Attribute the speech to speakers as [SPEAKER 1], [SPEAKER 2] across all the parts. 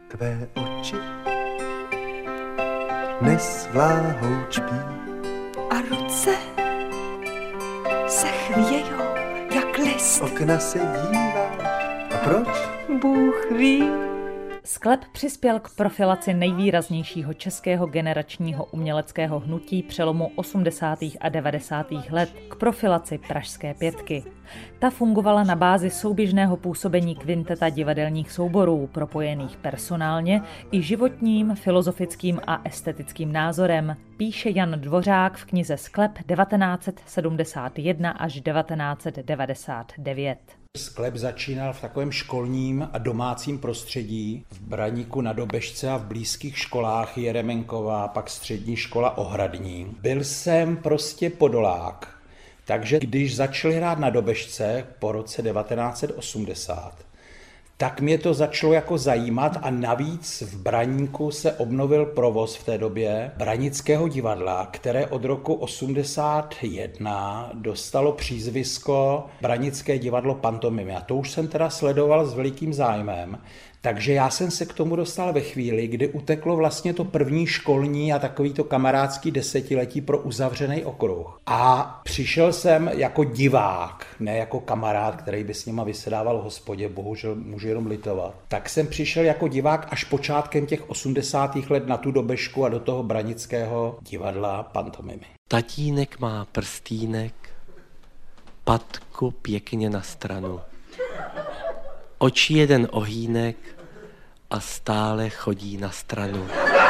[SPEAKER 1] Tvé oči dnes vláhou čpí
[SPEAKER 2] a ruce se chvějou jak list.
[SPEAKER 1] Okna se díváš. A proč?
[SPEAKER 2] Bůh ví.
[SPEAKER 3] Sklep přispěl k profilaci nejvýraznějšího českého generačního uměleckého hnutí přelomu 80. a 90. let, k profilaci Pražské pětky. Ta fungovala na bázi souběžného působení kvinteta divadelních souborů, propojených personálně i životním, filozofickým a estetickým názorem, píše Jan Dvořák v knize Sklep 1971 až 1999.
[SPEAKER 4] Sklep začínal v takovém školním a domácím prostředí v Braníku na Dobežce a v blízkých školách Jeremenková, pak střední škola Ohradní. Byl jsem prostě podolák, takže když začali hrát na Dobežce po roce 1980, tak mě to začalo jako zajímat a navíc v Braníku se obnovil provoz v té době Branického divadla, které od roku 81 dostalo přízvisko Branické divadlo pantomimy. A to už jsem teda sledoval s velikým zájmem. Takže já jsem se k tomu dostal ve chvíli, kdy uteklo vlastně to první školní a takový to kamarádský desetiletí pro uzavřený okruh. A přišel jsem jako divák, ne jako kamarád, který by s nima vysedával v hospodě, bohužel můžu jenom litovat. Tak jsem přišel jako divák až počátkem těch 80. let na tu Dobežku a do toho Branického divadla pantomimy.
[SPEAKER 5] Tatínek má prstýnek, patku pěkně na stranu. Oči jeden ohýnek a stále chodí na stranu.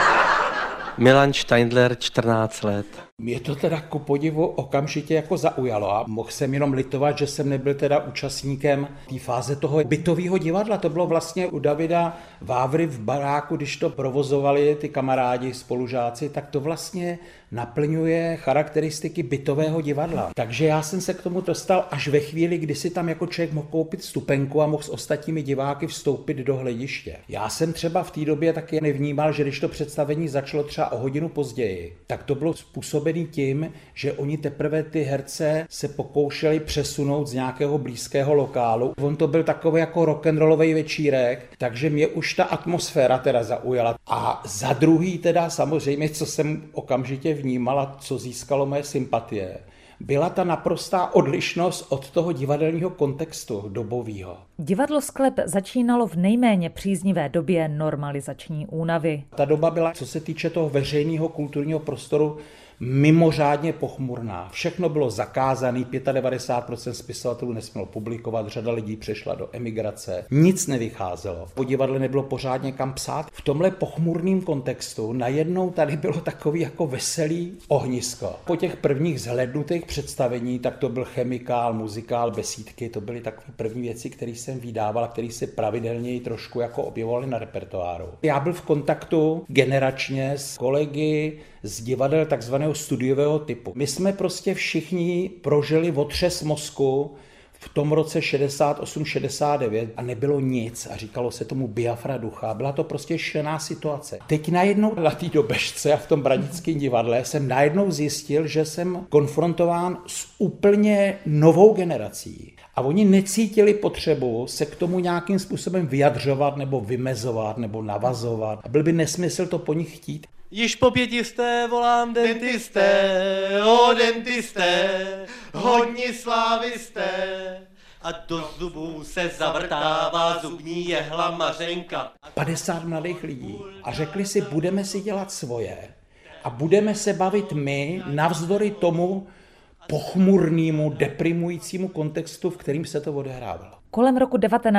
[SPEAKER 5] Milan Steindler, 14 let.
[SPEAKER 4] Mě to teda ku podivu okamžitě jako zaujalo a mohl jsem jenom litovat, že jsem nebyl teda účastníkem té fáze toho bytového divadla. To bylo vlastně u Davida Vávry v baráku, když to provozovali ty kamarádi, spolužáci, tak to vlastně naplňuje charakteristiky bytového divadla. Takže já jsem se k tomu dostal až ve chvíli, kdy si tam jako člověk mohl koupit vstupenku a mohl s ostatními diváky vstoupit do hlediště. Já jsem třeba v té době taky nevnímal, že když to představení začalo třeba o hodinu později, tak to bylo způsobené tím, že oni teprve ty herce se pokoušeli přesunout z nějakého blízkého lokálu. On to byl takový jako rock'n'rollový večírek, takže mě už ta atmosféra teda zaujala. A za druhý teda samozřejmě, co jsem okamžitě vnímal a co získalo moje sympatie, byla ta naprostá odlišnost od toho divadelního kontextu dobového.
[SPEAKER 3] Divadlo Sklep začínalo v nejméně příznivé době normalizační únavy.
[SPEAKER 4] Ta doba byla, co se týče toho veřejného kulturního prostoru, mimořádně pochmurná. Všechno bylo zakázané, 95% spisovatelů nesmělo publikovat, řada lidí přešla do emigrace, nic nevycházelo. Po divadle nebylo pořádně kam psát. V tomhle pochmurném kontextu najednou tady bylo takový jako veselý ohnisko. Po těch prvních zhlédnutých představení, tak to byl chemikál, muzikál, besídky, to byly takové první věci, které jsem vydával a které se pravidelně trošku jako objevovaly na repertoáru. Já byl v kontaktu generačně s kolegy z divadel takzvaného studiového typu. My jsme prostě všichni prožili otřes mozku v tom roce 68-69 a nebylo nic a říkalo se tomu biafra ducha. Byla to prostě šílená situace. Teď najednou na té Dobežce a v tom Branickém divadle jsem najednou zjistil, že jsem konfrontován s úplně novou generací. A oni necítili potřebu se k tomu nějakým způsobem vyjadřovat nebo vymezovat nebo navazovat. A byl by nesmysl to po nich chtít.
[SPEAKER 6] Již po 500 volám dentisté, dentisté, hodni slávisté. A do zubů se zavrtává zubní jehla Mařenka.
[SPEAKER 4] 50 mladých lidí a řekli si, budeme si dělat svoje a budeme se bavit my navzdory tomu pochmurnému, deprimujícímu kontextu, v kterým se to odehrávalo.
[SPEAKER 3] Kolem roku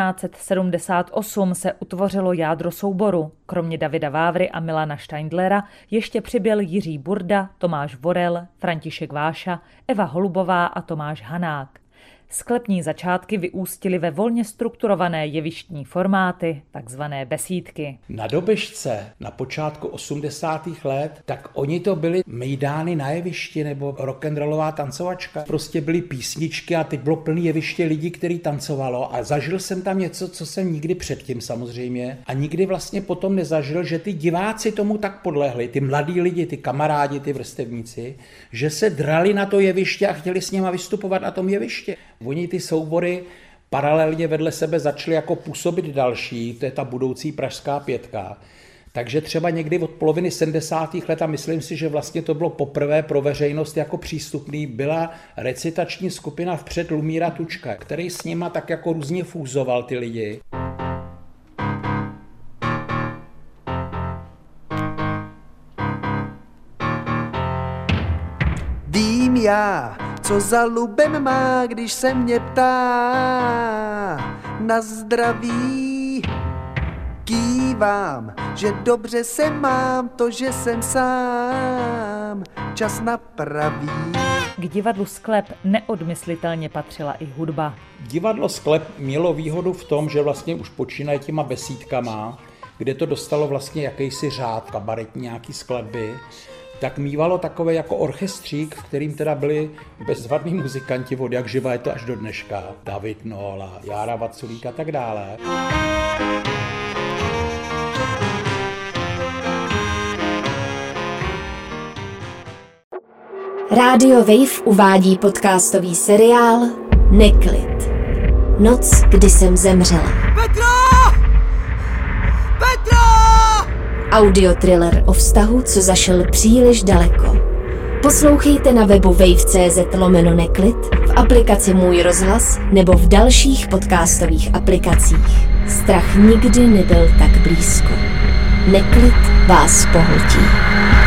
[SPEAKER 3] 1978 se utvořilo jádro souboru. Kromě Davida Vávry a Milana Steindlera ještě přibyl Jiří Burda, Tomáš Vorel, František Váša, Eva Holubová a Tomáš Hanák. Sklepní začátky vyústily ve volně strukturované jevištní formáty, takzvané besídky.
[SPEAKER 4] Na Dobežce na počátku 80. let, tak oni to byli mejdány na jevišti nebo rock'n'rollová tancovačka. Prostě byly písničky a teď bylo plný jeviště lidí, který tancovalo a zažil jsem tam něco, co jsem nikdy předtím samozřejmě a nikdy vlastně potom nezažil, že ty diváci tomu tak podlehli, ty mladí lidi, ty kamarádi, ty vrstevníci, že se drali na to jeviště a chtěli s nima vystupovat na tom jevišti. Oni ty soubory paralelně vedle sebe začaly jako působit další, to je ta budoucí Pražská pětka. Takže třeba někdy od poloviny 70. let, a myslím si, že vlastně to bylo poprvé pro veřejnost jako přístupný, byla recitační skupina Vpřed Lumíra Tučka, který s nima tak jako různě fúzoval ty lidi.
[SPEAKER 1] Vím já, co za lubem má, když se mě ptá na zdraví. Kývám, že dobře se mám, to, že jsem sám, čas napraví.
[SPEAKER 3] K divadlu Sklep neodmyslitelně patřila i hudba.
[SPEAKER 4] Divadlo Sklep mělo výhodu v tom, že vlastně už počínaje těma besídkama, kde to dostalo vlastně jakýsi řád, kabaretní nějaký skladby, tak mívalo takové jako orchestřík, v kterým teda byli bezvadní muzikanti od jak živa je to až do dneška. David Nola, Jára Vaculík a tak dále.
[SPEAKER 7] Rádio Wave uvádí podcastový seriál Neklid. Noc, kdy jsem zemřela.
[SPEAKER 2] Petro! Petro!
[SPEAKER 7] Audiothriller o vztahu, co zašel příliš daleko. Poslouchejte na webu wave.cz/neklid, v aplikaci Můj rozhlas nebo v dalších podcastových aplikacích. Strach nikdy nebyl tak blízko. Neklid vás pohltí.